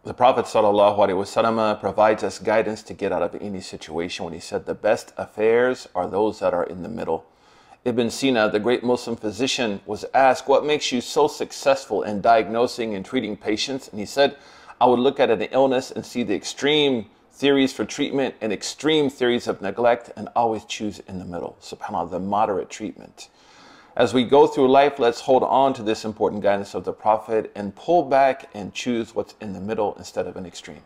The Prophet ﷺ provides us guidance to get out of any situation when he said the best affairs are those that are in the middle. Ibn Sina, the great Muslim physician, was asked, what makes you so successful in diagnosing and treating patients? And he said, I would look at an illness and see the extreme theories for treatment and extreme theories of neglect and always choose in the middle. SubhanAllah, the moderate treatment. As we go through life, let's hold on to this important guidance of the Prophet and pull back and choose what's in the middle instead of an extreme.